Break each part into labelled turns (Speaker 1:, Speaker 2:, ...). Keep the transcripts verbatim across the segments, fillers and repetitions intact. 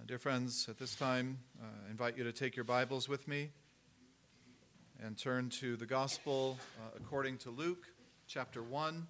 Speaker 1: Dear friends, at this time, uh, I invite you to take your Bibles with me and turn to the Gospel uh, according to Luke, chapter one.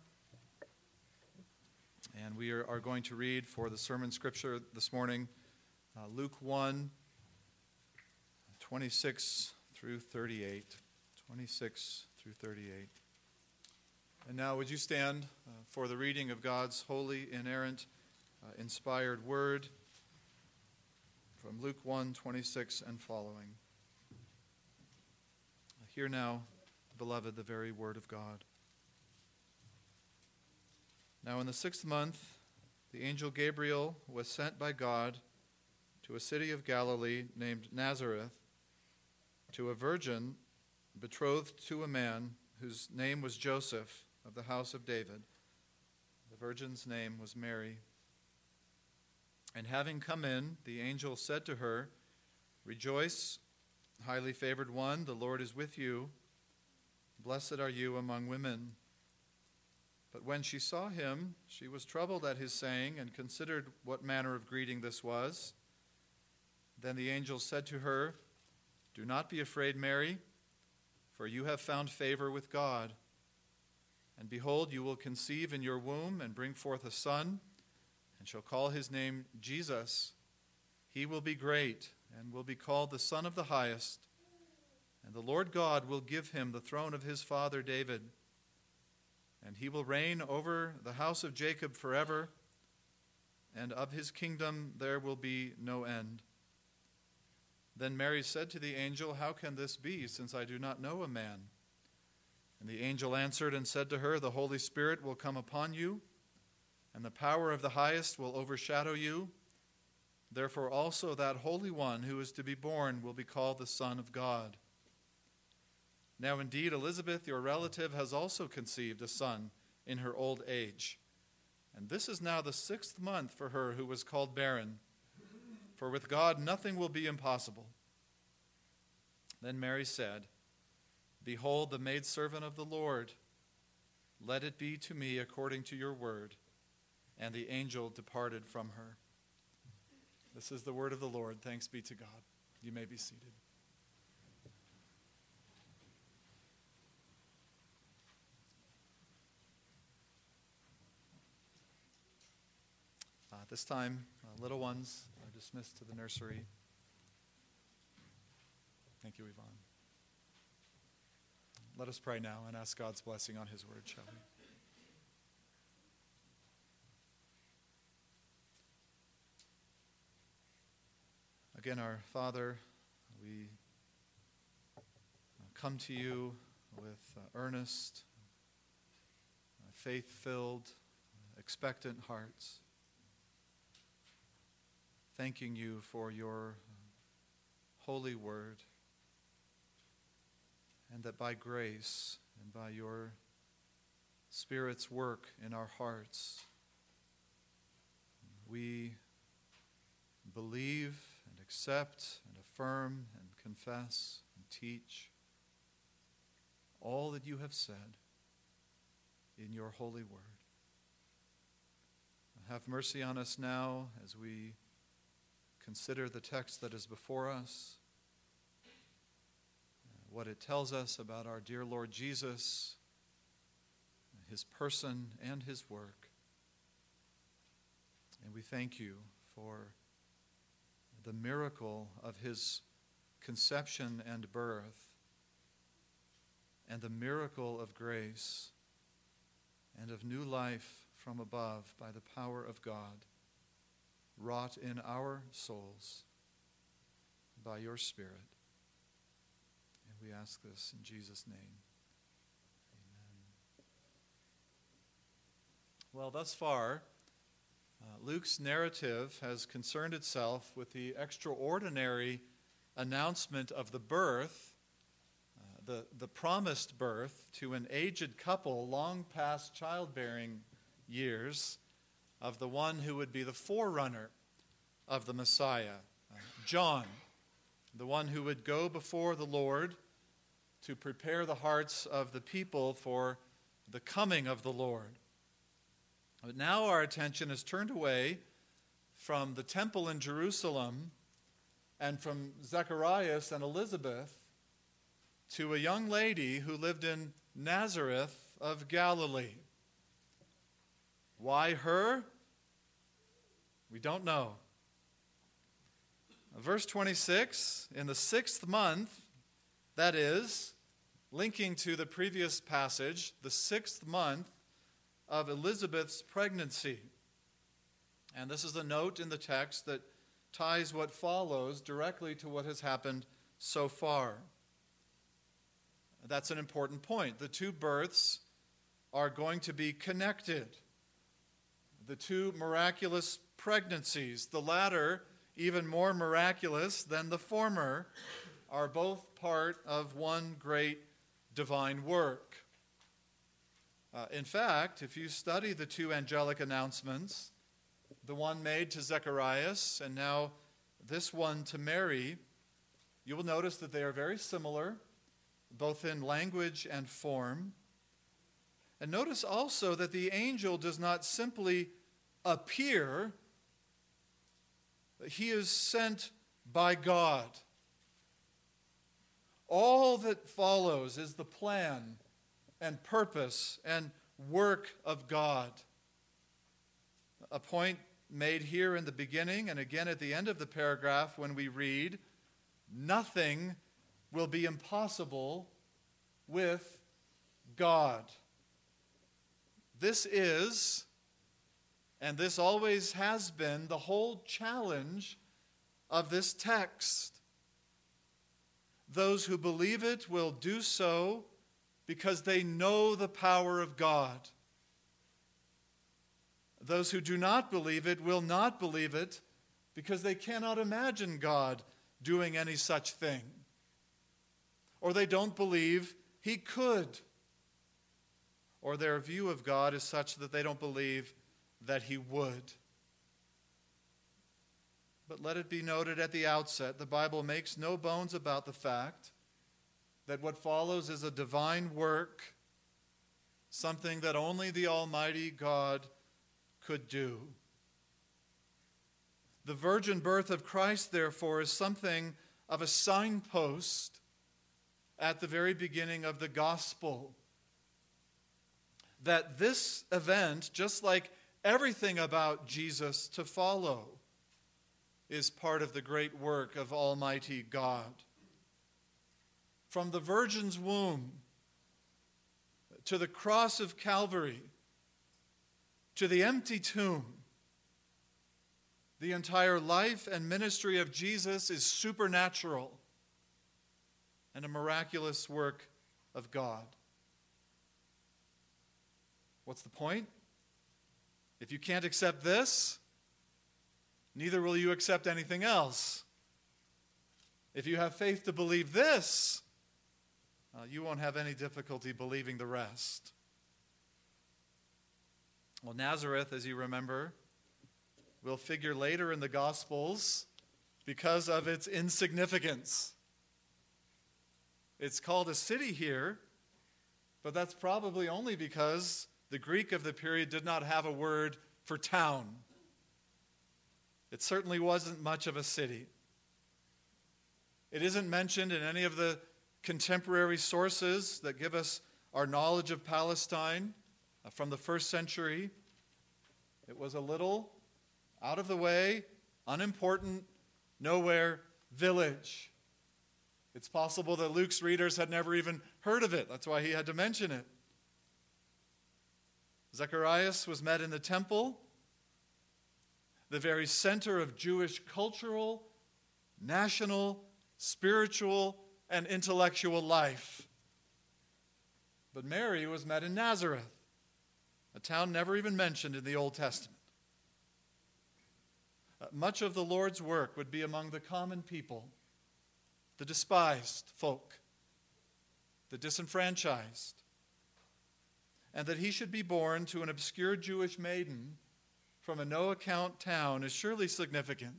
Speaker 1: And we are, are going to read for the sermon scripture this morning, uh, Luke one, twenty-six through thirty-eight. twenty-six through thirty-eight. And now would you stand uh, for the reading of God's holy, inerrant, uh, inspired word from Luke one, twenty-six and following. Hear now, beloved, the very word of God. Now in the sixth month, the angel Gabriel was sent by God to a city of Galilee named Nazareth, to a virgin betrothed to a man whose name was Joseph, of the house of David. The virgin's name was Mary. And having come in, the angel said to her, "Rejoice, highly favored one, the Lord is with you. Blessed are you among women." But when she saw him, she was troubled at his saying, and considered what manner of greeting this was. Then the angel said to her, "Do not be afraid, Mary, for you have found favor with God. And behold, you will conceive in your womb and bring forth a son, and shall call his name Jesus. He will be great, and will be called the Son of the Highest. And the Lord God will give him the throne of his father David. And he will reign over the house of Jacob forever, and of his kingdom there will be no end." Then Mary said to the angel, "How can this be, since I do not know a man?" And the angel answered and said to her, "The Holy Spirit will come upon you, and the power of the Highest will overshadow you. Therefore also that Holy One who is to be born will be called the Son of God. Now indeed Elizabeth, your relative, has also conceived a son in her old age. And this is now the sixth month for her who was called barren. For with God nothing will be impossible." Then Mary said, "Behold the maidservant of the Lord. Let it be to me according to your word." And the angel departed from her. This is the word of the Lord. Thanks be to God. You may be seated. Uh, at this time, uh, little ones are dismissed to the nursery. Thank you, Yvonne. Let us pray now and ask God's blessing on his word, shall we? Again, our Father, we come to you with uh, earnest, uh, faith-filled, expectant hearts, thanking you for your holy word, and that by grace and by your Spirit's work in our hearts, we believe and accept and affirm and confess and teach all that you have said in your holy word. Have mercy on us now as we consider the text that is before us, what it tells us about our dear Lord Jesus, his person and his work. And we thank you for the miracle of his conception and birth, and the miracle of grace and of new life from above by the power of God, wrought in our souls by your Spirit. And we ask this in Jesus' name. Amen. Well, thus far, uh, Luke's narrative has concerned itself with the extraordinary announcement of the birth, uh, the, the promised birth to an aged couple long past childbearing years, of the one who would be the forerunner of the Messiah, uh, John, the one who would go before the Lord to prepare the hearts of the people for the coming of the Lord. But now our attention is turned away from the temple in Jerusalem and from Zacharias and Elizabeth to a young lady who lived in Nazareth of Galilee. Why her? We don't know. Verse twenty-six, in the sixth month, that is, linking to the previous passage, the sixth month of Elizabeth's pregnancy. And this is a note in the text that ties what follows directly to what has happened so far. That's an important point. The two births are going to be connected. The two miraculous pregnancies, the latter even more miraculous than the former, are both part of one great divine work. Uh, in fact, if you study the two angelic announcements, the one made to Zacharias and now this one to Mary, you will notice that they are very similar, both in language and form. And notice also that the angel does not simply appear, he is sent by God. All that follows is the plan and purpose and work of God. A point made here in the beginning and again at the end of the paragraph when we read, nothing will be impossible with God. This is, and this always has been, the whole challenge of this text. Those who believe it will do so because they know the power of God. Those who do not believe it will not believe it because they cannot imagine God doing any such thing. Or they don't believe he could. Or their view of God is such that they don't believe that he would. But let it be noted at the outset, the Bible makes no bones about the fact that what follows is a divine work, something that only the Almighty God could do. The virgin birth of Christ, therefore, is something of a signpost at the very beginning of the gospel. That this event, just like everything about Jesus to follow, is part of the great work of Almighty God. From the virgin's womb to the cross of Calvary to the empty tomb, the entire life and ministry of Jesus is supernatural and a miraculous work of God. What's the point? If you can't accept this, neither will you accept anything else. If you have faith to believe this, uh, you won't have any difficulty believing the rest. Well, Nazareth, as you remember, will figure later in the Gospels because of its insignificance. It's called a city here, but that's probably only because the Greek of the period did not have a word for town. It certainly wasn't much of a city. It isn't mentioned in any of the contemporary sources that give us our knowledge of Palestine from the first century. It was a little, out of the way, unimportant, nowhere village. It's possible that Luke's readers had never even heard of it. That's why he had to mention it. Zacharias was met in the temple, the very center of Jewish cultural, national, spiritual, and intellectual life. But Mary was met in Nazareth, a town never even mentioned in the Old Testament. Uh, much of the Lord's work would be among the common people, the despised folk, the disenfranchised. And that he should be born to an obscure Jewish maiden from a no-account town is surely significant.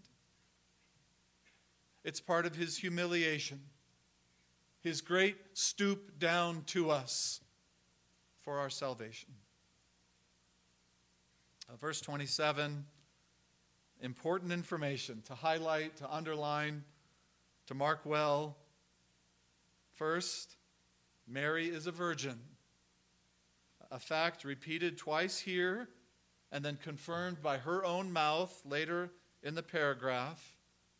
Speaker 1: It's part of his humiliation, his great stoop down to us for our salvation. Uh, verse twenty-seven, important information to highlight, to underline, to mark well. First, Mary is a virgin, a fact repeated twice here and then confirmed by her own mouth later in the paragraph.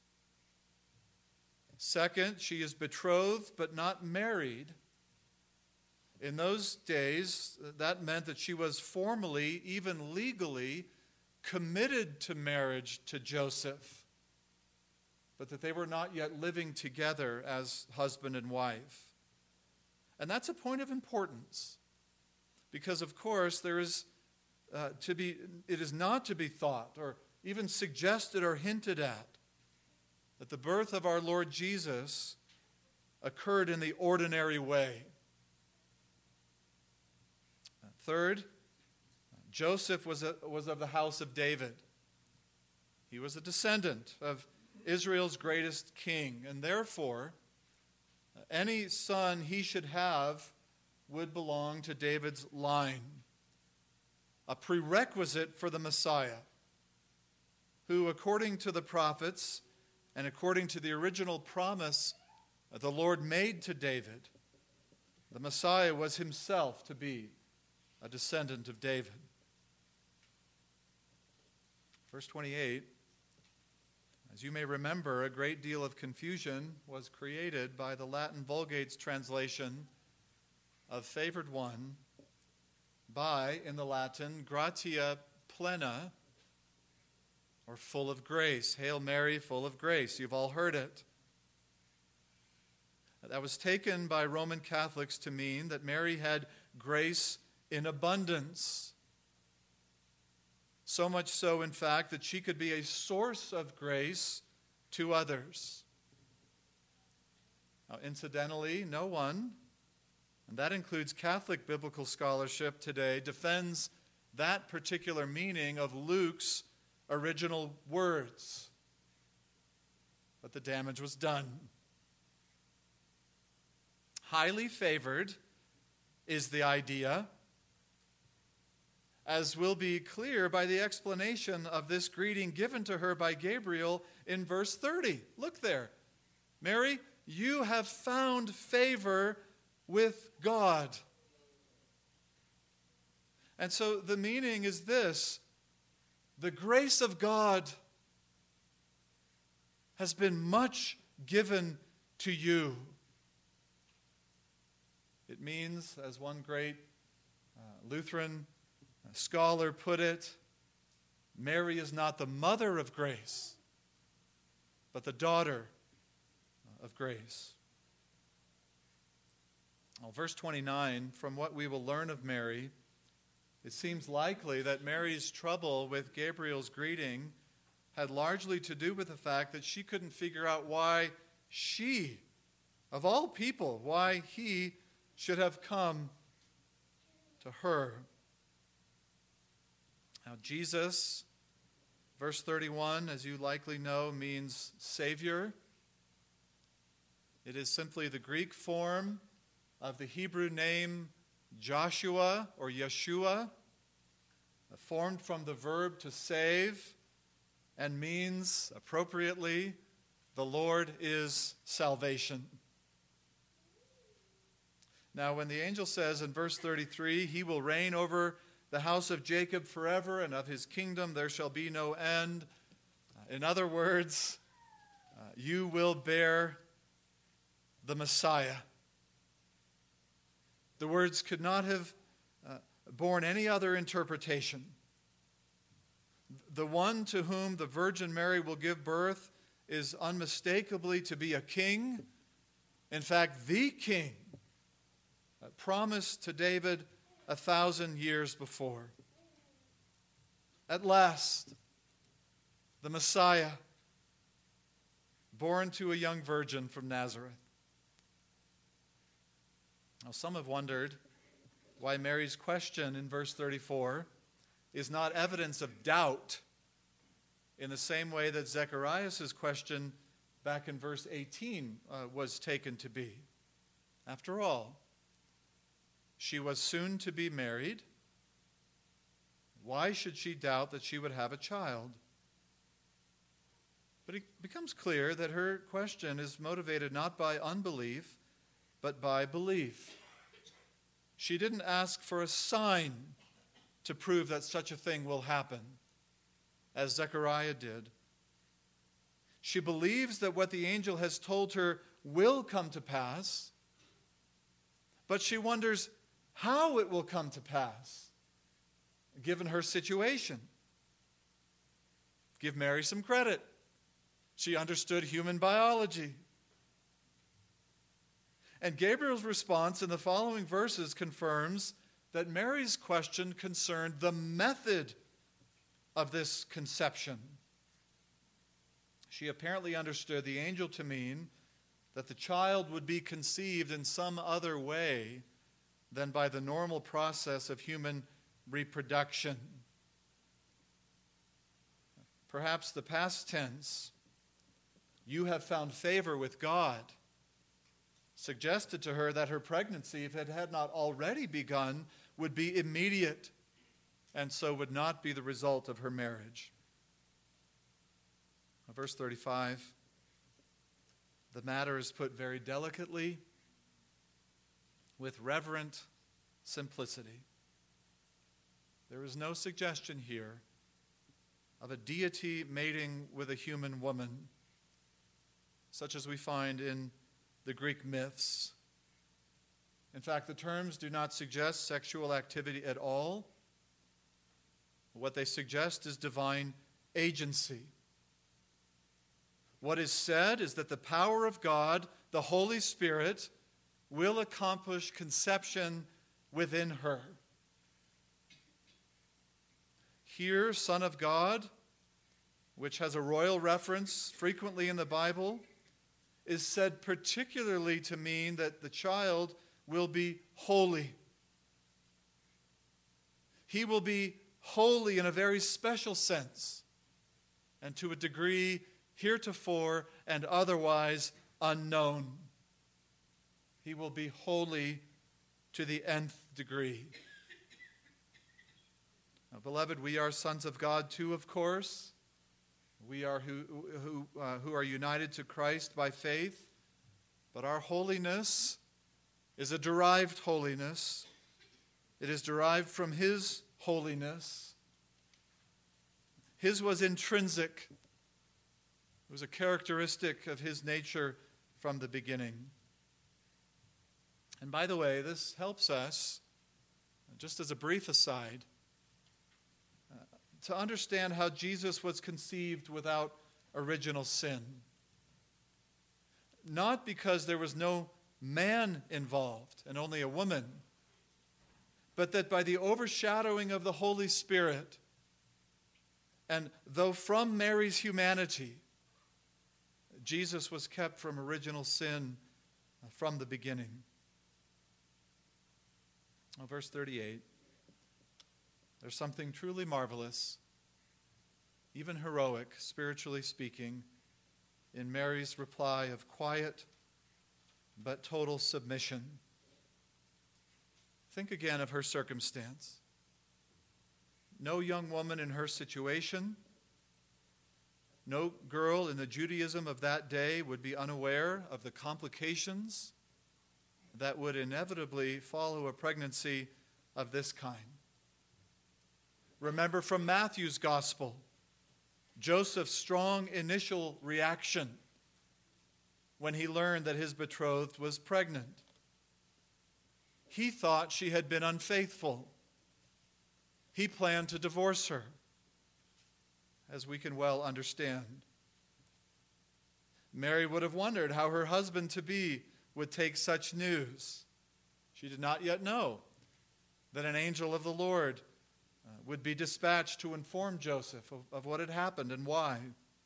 Speaker 1: Second, she is betrothed but not married. In those days, that meant that she was formally, even legally, committed to marriage to Joseph, but that they were not yet living together as husband and wife. And that's a point of importance, because, of course, there is uh, to be, it is not to be thought or even suggested or hinted at that the birth of our Lord Jesus occurred in the ordinary way. Third, Joseph was, a, was of the house of David. He was a descendant of Israel's greatest king, and therefore, any son he should have would belong to David's line, a prerequisite for the Messiah, who, according to the prophets and according to the original promise that the Lord made to David, the Messiah was himself to be a descendant of David. Verse twenty-eight, as you may remember, a great deal of confusion was created by the Latin Vulgate's translation of favored one by, in the Latin, gratia plena, or full of grace. Hail Mary, full of grace. You've all heard it. That was taken by Roman Catholics to mean that Mary had grace in abundance. So much so, in fact, that she could be a source of grace to others. Now, incidentally, no one, and that includes Catholic biblical scholarship today, defends that particular meaning of Luke's original words. But the damage was done. Highly favored is the idea, as will be clear by the explanation of this greeting given to her by Gabriel in verse thirty. Look there. Mary, you have found favor with God. And so the meaning is this: the grace of God has been much given to you. It means, as one great uh, Lutheran scholar put it, Mary is not the mother of grace, but the daughter of grace. Well, verse twenty-nine, from what we will learn of Mary, it seems likely that Mary's trouble with Gabriel's greeting had largely to do with the fact that she couldn't figure out why she, of all people, why he should have come to her. Now, Jesus, verse thirty-one, as you likely know, means Savior. It is simply the Greek form of the Hebrew name Joshua or Yeshua, formed from the verb to save, and means, appropriately, the Lord is salvation. Now, when the angel says in verse thirty-three, he will reign over the house of Jacob forever, and of his kingdom there shall be no end. In other words, uh, you will bear the Messiah. The words could not have uh, borne any other interpretation. The one to whom the Virgin Mary will give birth is unmistakably to be a king. In fact, the king uh, promised to David a thousand years before. At last, the Messiah, born to a young virgin from Nazareth. Now, some have wondered why Mary's question in verse thirty-four is not evidence of doubt in the same way that Zechariah's question back in verse eighteen uh, was taken to be. After all, she was soon to be married. Why should she doubt that she would have a child? But it becomes clear that her question is motivated not by unbelief, but by belief. She didn't ask for a sign to prove that such a thing will happen, as Zechariah did. She believes that what the angel has told her will come to pass, but she wonders how it will come to pass, given her situation. Give Mary some credit. She understood human biology. And Gabriel's response in the following verses confirms that Mary's question concerned the method of this conception. She apparently understood the angel to mean that the child would be conceived in some other way than by the normal process of human reproduction. Perhaps the past tense, "you have found favor with God," suggested to her that her pregnancy, if it had not already begun, would be immediate, and so would not be the result of her marriage. Verse thirty-five, the matter is put very delicately, with reverent simplicity. There is no suggestion here of a deity mating with a human woman, such as we find in the Greek myths. In fact, the terms do not suggest sexual activity at all. What they suggest is divine agency. What is said is that the power of God, the Holy Spirit, will accomplish conception within her. Here, Son of God, which has a royal reference frequently in the Bible, is said particularly to mean that the child will be holy. He will be holy in a very special sense, and to a degree heretofore and otherwise unknown. He will be holy to the nth degree. Now, beloved, we are sons of God too, of course. We are who, who, uh, who are united to Christ by faith, but our holiness is a derived holiness. It is derived from His holiness. His was intrinsic. It was a characteristic of His nature from the beginning. And by the way, this helps us, just as a brief aside, uh, to understand how Jesus was conceived without original sin. Not because there was no man involved and only a woman, but that by the overshadowing of the Holy Spirit, and though from Mary's humanity, Jesus was kept from original sin from the beginning. Oh, verse thirty-eight. There's something truly marvelous, even heroic, spiritually speaking, in Mary's reply of quiet but total submission. Think again of her circumstance. No young woman in her situation, no girl in the Judaism of that day would be unaware of the complications that would inevitably follow a pregnancy of this kind. Remember from Matthew's gospel, Joseph's strong initial reaction when he learned that his betrothed was pregnant. He thought she had been unfaithful. He planned to divorce her, as we can well understand. Mary would have wondered how her husband-to-be would take such news. She did not yet know that an angel of the Lord uh, would be dispatched to inform Joseph of, of what had happened and why.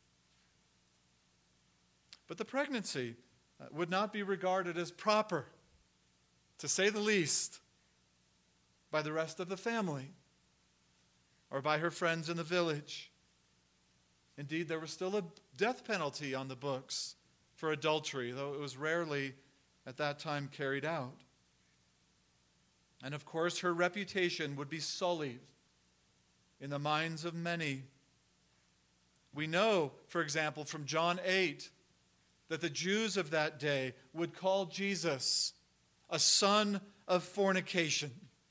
Speaker 1: But the pregnancy uh, would not be regarded as proper, to say the least, by the rest of the family or by her friends in the village. Indeed, there was still a death penalty on the books for adultery, though it was rarely at that time carried out. And of course, her reputation would be sullied in the minds of many. We know, for example, from John eight, that the Jews of that day would call Jesus a son of fornication.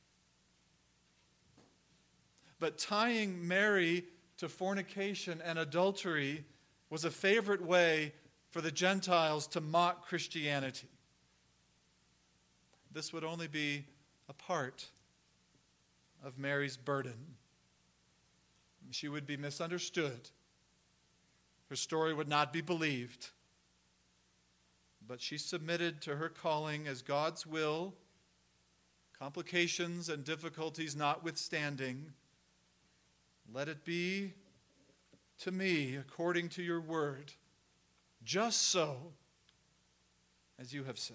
Speaker 1: But tying Mary to fornication and adultery was a favorite way for the Gentiles to mock Christianity. This would only be a part of Mary's burden. She would be misunderstood. Her story would not be believed. But she submitted to her calling as God's will, complications and difficulties notwithstanding. Let it be to me according to your word, just so as you have said.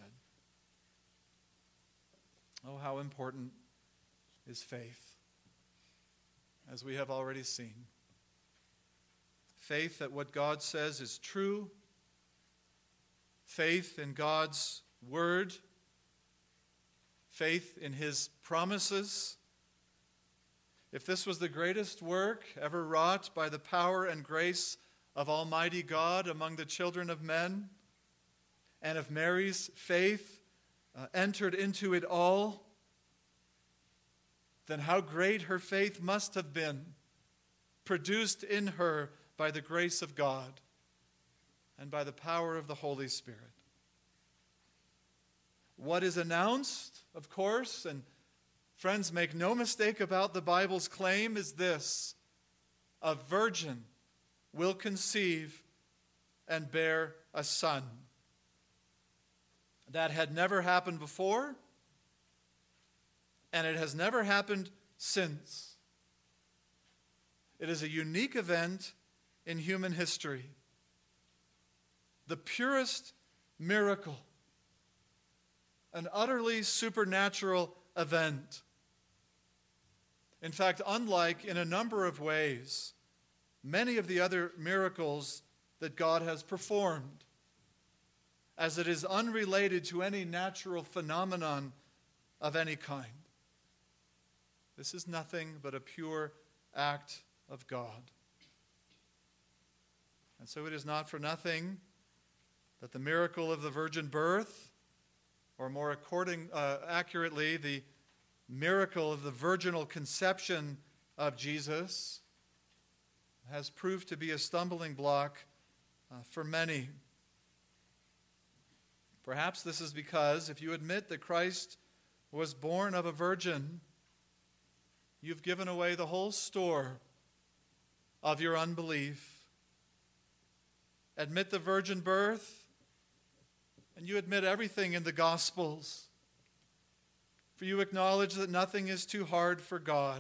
Speaker 1: Oh, how important is faith, as we have already seen. Faith that what God says is true. Faith in God's word. Faith in his promises. If this was the greatest work ever wrought by the power and grace of Almighty God among the children of men, and if Mary's faith uh, entered into it all, then how great her faith must have been, produced in her by the grace of God and by the power of the Holy Spirit. What is announced, of course, and friends, make no mistake about the Bible's claim, is this: a virgin will conceive and bear a son. That had never happened before, and it has never happened since. It is a unique event in human history. The purest miracle, an utterly supernatural event. In fact, unlike in a number of ways many of the other miracles that God has performed, as it is unrelated to any natural phenomenon of any kind. This is nothing but a pure act of God. And so it is not for nothing that the miracle of the virgin birth, or more according, uh, accurately, the miracle of the virginal conception of Jesus, has proved to be a stumbling block uh, for many. Perhaps this is because if you admit that Christ was born of a virgin, you've given away the whole store of your unbelief. Admit the virgin birth, and you admit everything in the Gospels. For you acknowledge that nothing is too hard for God.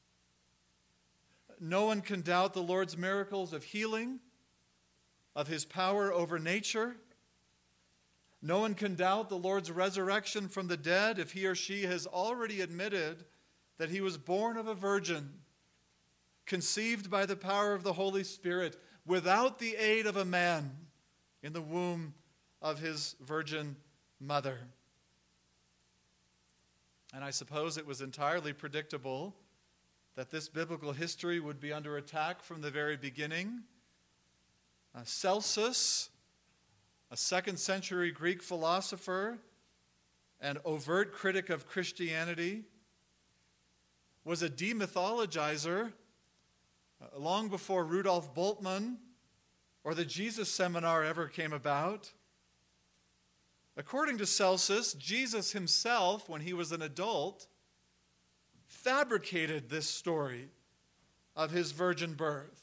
Speaker 1: No one can doubt the Lord's miracles of healing, of his power over nature. No one can doubt the Lord's resurrection from the dead if he or she has already admitted that he was born of a virgin, conceived by the power of the Holy Spirit, without the aid of a man, in the womb of his virgin mother. And I suppose it was entirely predictable that this biblical history would be under attack from the very beginning. Uh, Celsus, a second century Greek philosopher and overt critic of Christianity, was a demythologizer uh, long before Rudolf Bultmann or the Jesus Seminar ever came about. According to Celsus, Jesus himself, when he was an adult, fabricated this story of his virgin birth.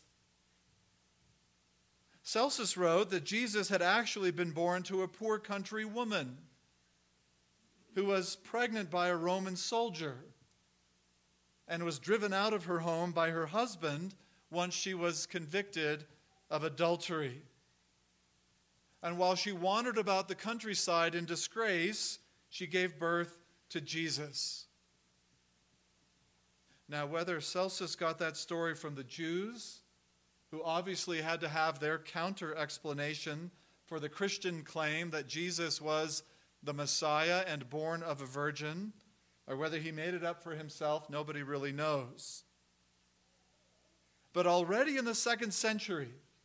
Speaker 1: Celsus wrote that Jesus had actually been born to a poor country woman who was pregnant by a Roman soldier and was driven out of her home by her husband once she was convicted of adultery. And while she wandered about the countryside in disgrace, she gave birth to Jesus. Now, whether Celsus got that story from the Jews, who obviously had to have their counter-explanation for the Christian claim that Jesus was the Messiah and born of a virgin, or whether he made it up for himself, nobody really knows. But already in the second century,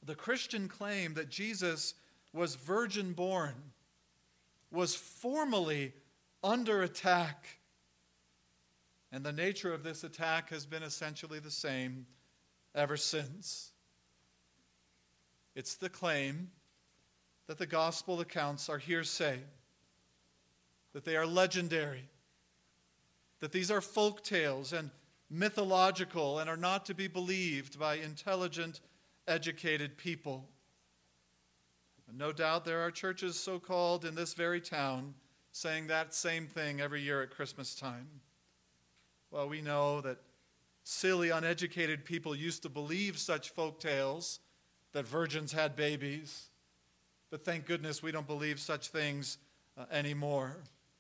Speaker 1: The Christian claim that Jesus was virgin born was formally under attack. And the nature of this attack has been essentially the same ever since. It's the claim that the gospel accounts are hearsay, that they are legendary, that these are folk tales and mythological and are not to be believed by intelligent, educated people. And no doubt there are churches so-called in this very town saying that same thing every year at Christmas time. Well, we know that silly, uneducated people used to believe such folk tales, that virgins had babies. But thank goodness we don't believe such things uh, anymore.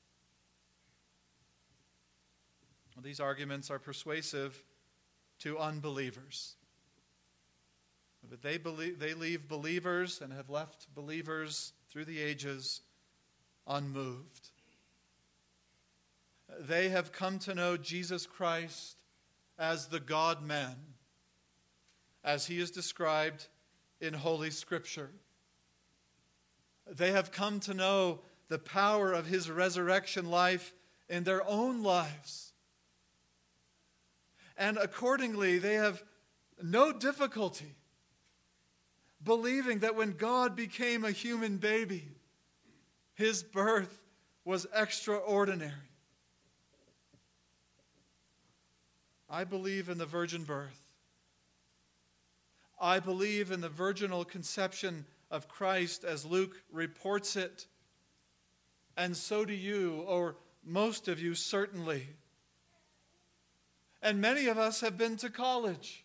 Speaker 1: Well, these arguments are persuasive to unbelievers. But they believe, they leave believers and have left believers through the ages unmoved. They have come to know Jesus Christ as the God-man, as he is described in Holy Scripture. They have come to know the power of his resurrection life in their own lives. And accordingly, they have no difficulty believing that when God became a human baby, his birth was extraordinary. I believe in the virgin birth. I believe in the virginal conception of Christ as Luke reports it. And so do you, or most of you certainly. And many of us have been to college.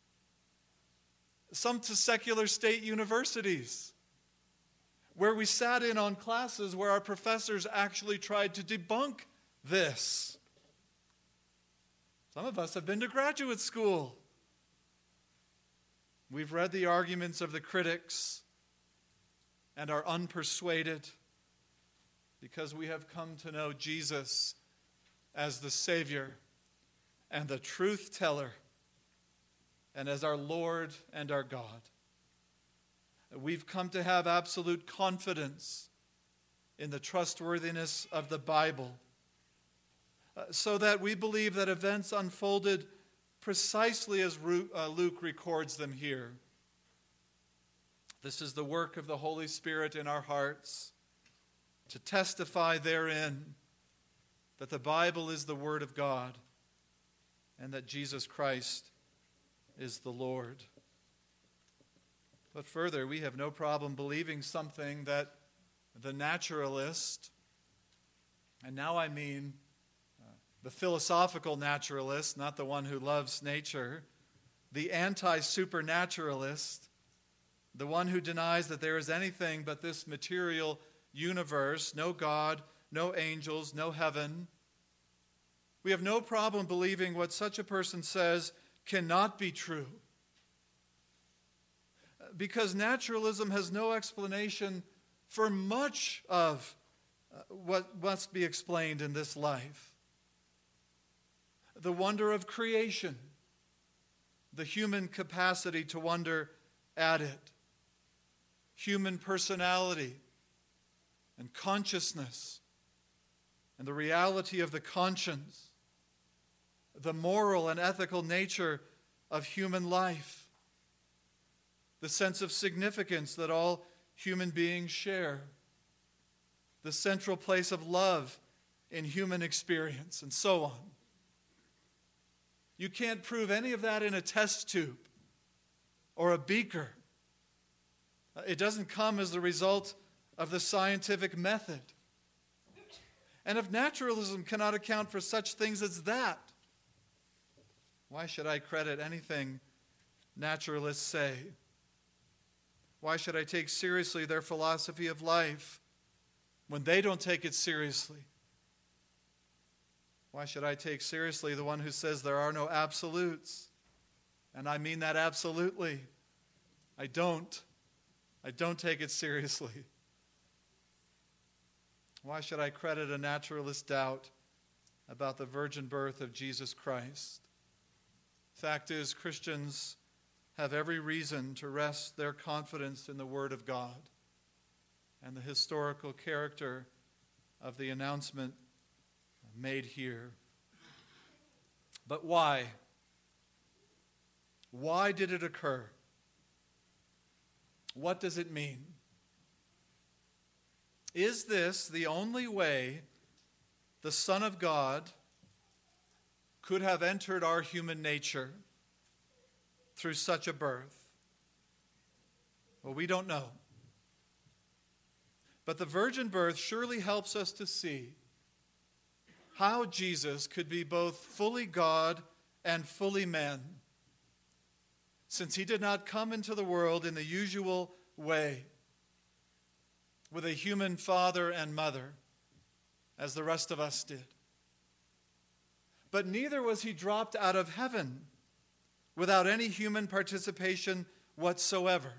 Speaker 1: Some to secular state universities, where we sat in on classes where our professors actually tried to debunk this. Some of us have been to graduate school. We've read the arguments of the critics and are unpersuaded because we have come to know Jesus as the Savior and the truth teller and as our Lord and our God. We've come to have absolute confidence in the trustworthiness of the Bible, uh, so that we believe that events unfolded precisely as Luke records them here. This is the work of the Holy Spirit in our hearts, to testify therein that the Bible is the Word of God and that Jesus Christ is the Lord. But further, we have no problem believing something that the naturalist, and now I mean uh, the philosophical naturalist, not the one who loves nature, the anti-supernaturalist, the one who denies that there is anything but this material universe, no God, no angels, no heaven. We have no problem believing what such a person says cannot be true. Because naturalism has no explanation for much of what must be explained in this life. The wonder of creation, the human capacity to wonder at it, human personality and consciousness, and the reality of the conscience, the moral and ethical nature of human life, the sense of significance that all human beings share, the central place of love in human experience, and so on. You can't prove any of that in a test tube or a beaker. It doesn't come as the result of the scientific method. And if naturalism cannot account for such things as that, why should I credit anything naturalists say? Why should I take seriously their philosophy of life when they don't take it seriously? Why should I take seriously the one who says there are no absolutes? And I mean that absolutely. I don't. I don't take it seriously. Why should I credit a naturalist's doubt about the virgin birth of Jesus Christ? Fact is, Christians have every reason to rest their confidence in the Word of God and the historical character of the announcement made here. But why? Why did it occur? What does it mean? Is this the only way the Son of God could have entered our human nature through such a birth? Well, we don't know. But the virgin birth surely helps us to see how Jesus could be both fully God and fully man, since he did not come into the world in the usual way, with a human father and mother, as the rest of us did. But neither was he dropped out of heaven without any human participation whatsoever.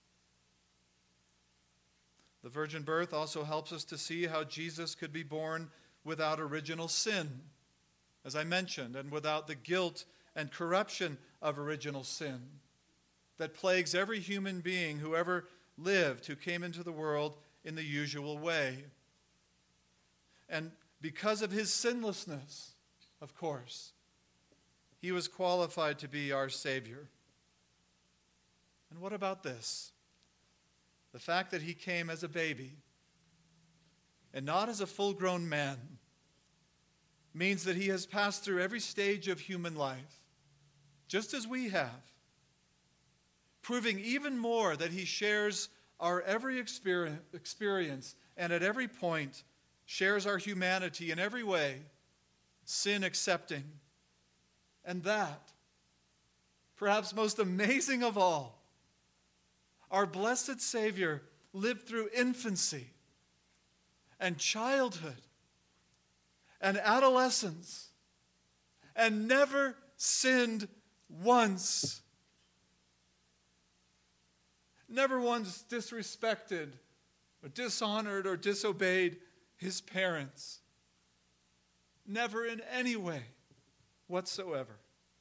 Speaker 1: The virgin birth also helps us to see how Jesus could be born without original sin, as I mentioned, and without the guilt and corruption of original sin that plagues every human being who ever lived, who came into the world in the usual way. And because of his sinlessness, of course, he was qualified to be our Savior. And what about this? The fact that he came as a baby and not as a full-grown man means that he has passed through every stage of human life, just as we have, proving even more that he shares our every experience and at every point shares our humanity in every way, sin accepting. And that, perhaps most amazing of all, our blessed Savior lived through infancy and childhood and adolescence and never sinned once. Never once disrespected or dishonored or disobeyed his parents. Never in any way whatsoever.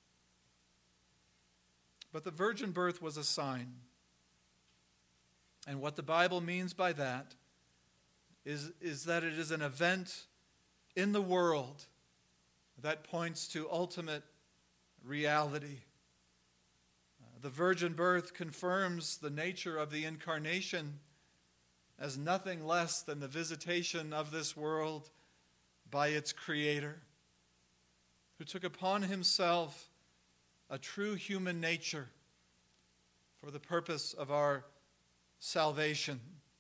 Speaker 1: But the virgin birth was a sign. And what the Bible means by that is, is that it is an event in the world that points to ultimate reality. Uh, the virgin birth confirms the nature of the incarnation as nothing less than the visitation of this world by its Creator, who took upon himself a true human nature for the purpose of our salvation.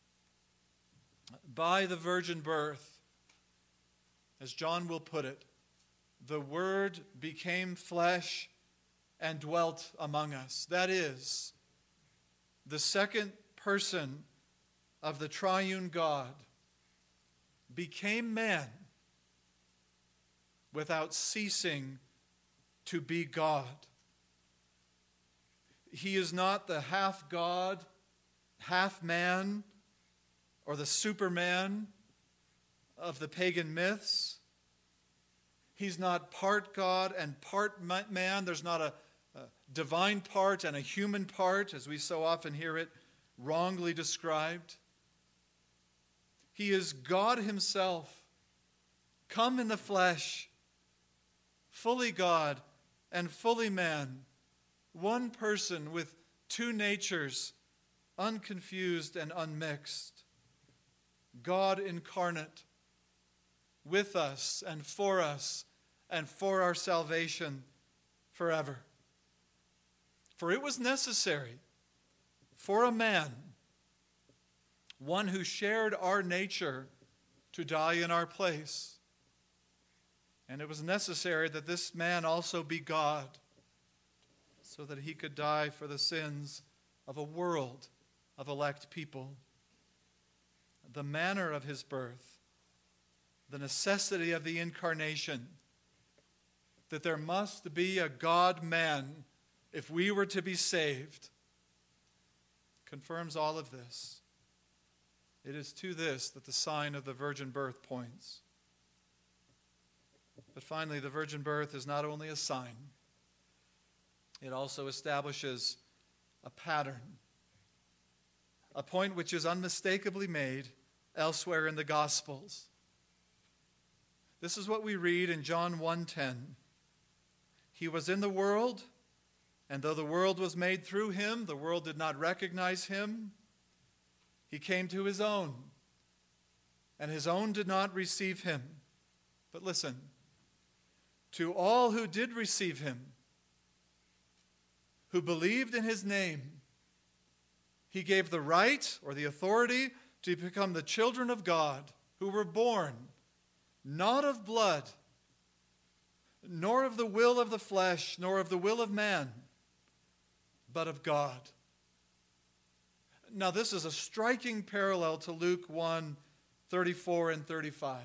Speaker 1: By the virgin birth, as John will put it, the Word became flesh and dwelt among us. That is, the second person of the triune God became man without ceasing to be God. He is not the half God, half man, or the Superman of the pagan myths. He's not part God and part man. There's not a, a divine part and a human part, as we so often hear it wrongly described. He is God himself, come in the flesh, fully God and fully man, one person with two natures, unconfused and unmixed. God incarnate, with us and for us and for our salvation forever. For it was necessary for a man, one who shared our nature, to die in our place. And it was necessary that this man also be God, so that he could die for the sins of a world of elect people. The manner of his birth, the necessity of the incarnation, that there must be a God-man if we were to be saved, confirms all of this. It is to this that the sign of the virgin birth points. But finally, the virgin birth is not only a sign, it also establishes a pattern, a point which is unmistakably made elsewhere in the Gospels. This is what we read in John one ten. He was in the world, and though the world was made through him, the world did not recognize him. He came to his own, and his own did not receive him. But listen, to all who did receive him, who believed in his name, he gave the right or the authority to become the children of God, who were born not of blood, nor of the will of the flesh, nor of the will of man, but of God. Now, this is a striking parallel to Luke one thirty-four and thirty-five.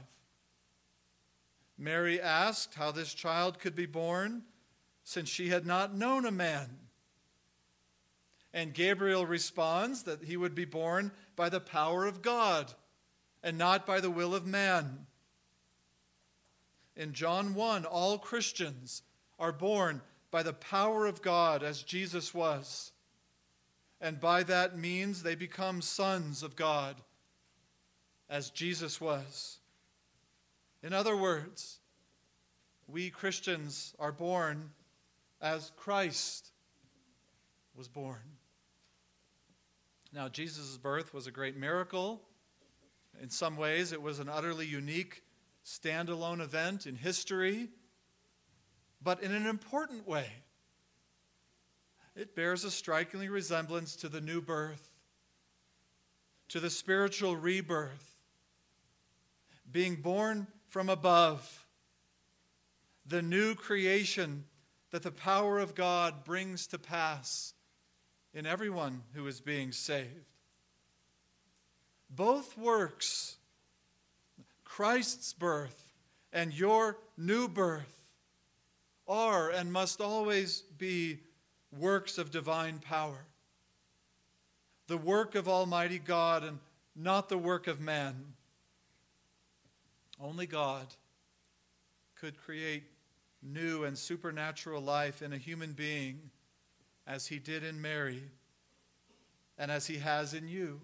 Speaker 1: Mary asked how this child could be born, since she had not known a man. And Gabriel responds that he would be born by the power of God and not by the will of man. In John one, all Christians are born by the power of God as Jesus was. And by that means they become sons of God as Jesus was. In other words, we Christians are born as Christ was born. Now, Jesus' birth was a great miracle. In some ways, it was an utterly unique, standalone event in history. But in an important way, it bears a striking resemblance to the new birth, to the spiritual rebirth, being born from above, the new creation that the power of God brings to pass in everyone who is being saved. Both works, Christ's birth and your new birth, are and must always be works of divine power. The work of Almighty God and not the work of man. Only God could create new and supernatural life in a human being as he did in Mary and as he has in you.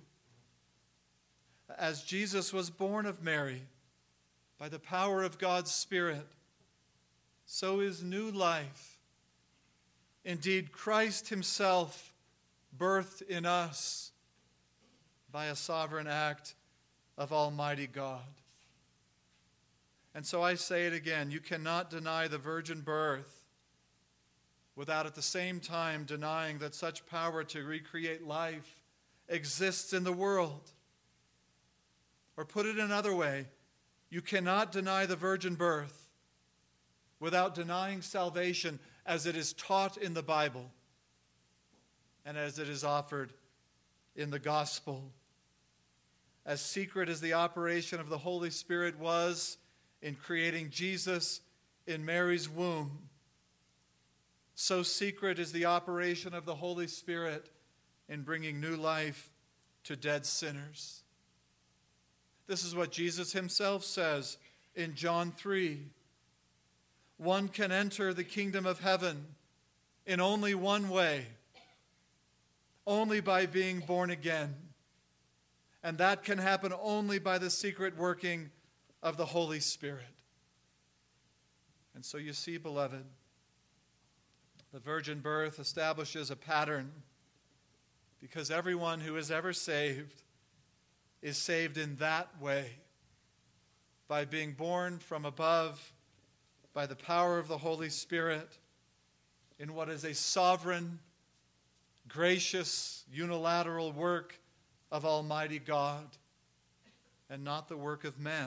Speaker 1: As Jesus was born of Mary by the power of God's Spirit, so is new life. Indeed, Christ himself birthed in us by a sovereign act of Almighty God. And so I say it again, you cannot deny the virgin birth without at the same time denying that such power to recreate life exists in the world. Or put it another way, you cannot deny the virgin birth without denying salvation as it is taught in the Bible and as it is offered in the gospel. As secret as the operation of the Holy Spirit was in creating Jesus in Mary's womb, so secret is the operation of the Holy Spirit in bringing new life to dead sinners. This is what Jesus himself says in John three. One can enter the kingdom of heaven in only one way, only by being born again. And that can happen only by the secret working of the Holy Spirit. And so you see, beloved, the virgin birth establishes a pattern because everyone who is ever saved is saved in that way, by being born from above, by the power of the Holy Spirit, in what is a sovereign, gracious, unilateral work of Almighty God, and not the work of man.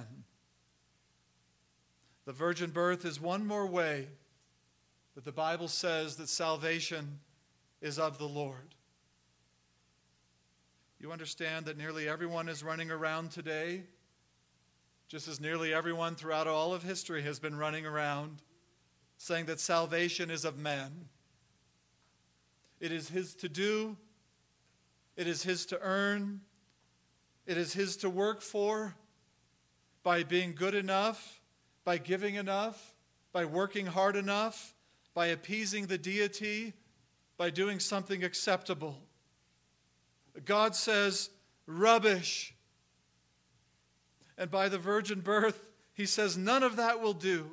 Speaker 1: The virgin birth is one more way that the Bible says that salvation is of the Lord. You understand that nearly everyone is running around today, just as nearly everyone throughout all of history has been running around, saying that salvation is of man. It is his to do. It is his to earn. It is his to work for by being good enough, by giving enough, by working hard enough, by appeasing the deity, by doing something acceptable. God says, rubbish. And by the virgin birth, he says, none of that will do.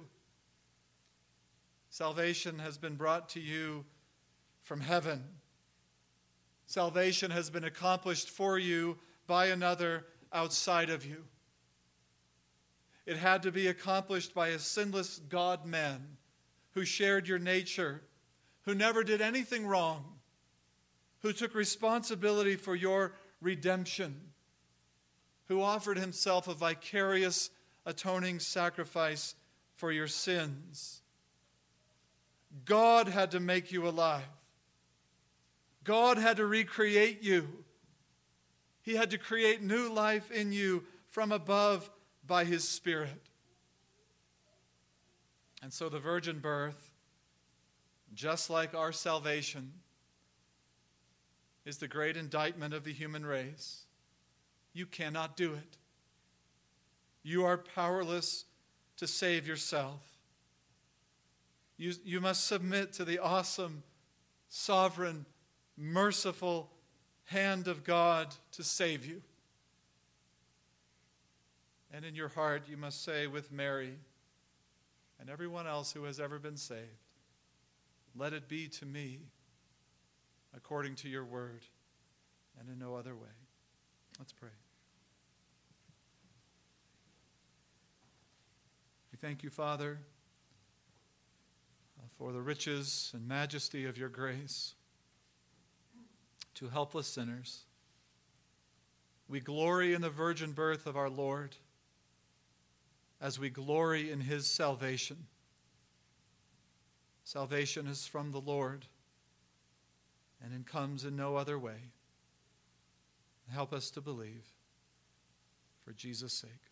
Speaker 1: Salvation has been brought to you from heaven. Salvation has been accomplished for you by another outside of you. It had to be accomplished by a sinless God-man who shared your nature, who never did anything wrong, who took responsibility for your redemption, who offered himself a vicarious atoning sacrifice for your sins. God had to make you alive. God had to recreate you. He had to create new life in you from above by his Spirit. And so the virgin birth, just like our salvation, is the great indictment of the human race. You cannot do it. You are powerless to save yourself. You, you must submit to the awesome, sovereign, merciful hand of God to save you. And in your heart, you must say with Mary and everyone else who has ever been saved, let it be to me according to your word and in no other way. Let's pray. We thank you, Father, for the riches and majesty of your grace to helpless sinners. We glory in the virgin birth of our Lord as we glory in his salvation. Salvation is from the Lord, and it comes in no other way. Help us to believe, for Jesus' sake.